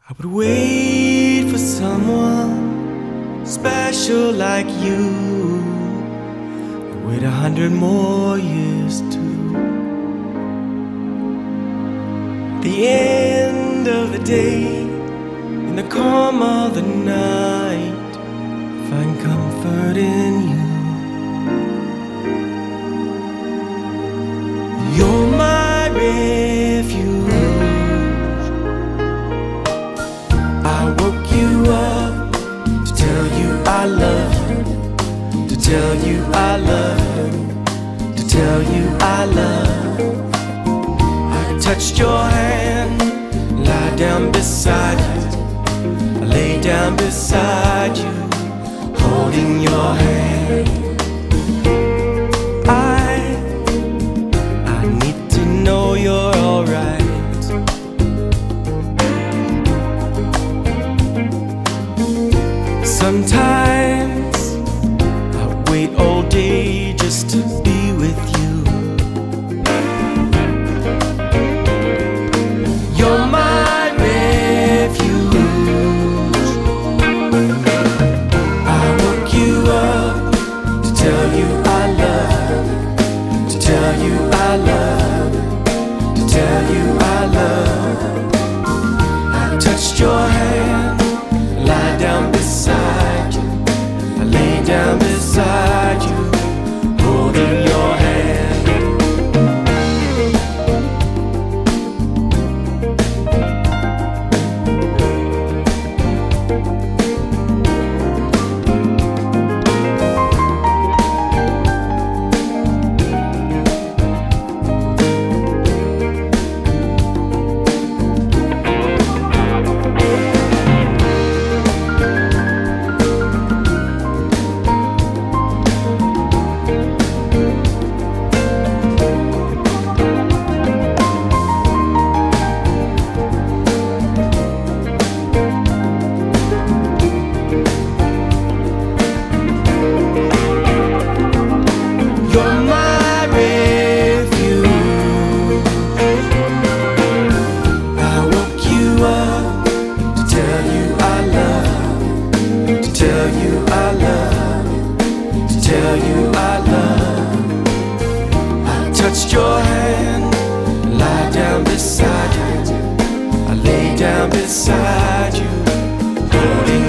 I would wait for someone special like you. I'd wait 100 more years too. The end of the day, in the calm of the night, find comfort in you. You're my refuge. I woke you up to tell you I love you, to tell you I love you, to tell you I love you. I touched your hand, lie down beside you. I lay down beside you, holding your hand. I need to know you're alright. Sometimes I wait all day just to be with you. You're my refuge. I woke you up to tell you I love you, to tell you I love you, to tell you I love you. I touched your hand, lie down beside you. I lay down beside you, holding your hand. You're my refuge. I woke you up to tell you I love you, to tell you I love you, to tell you I love you. I touched your hand, lie down beside you. I lay down beside you, holding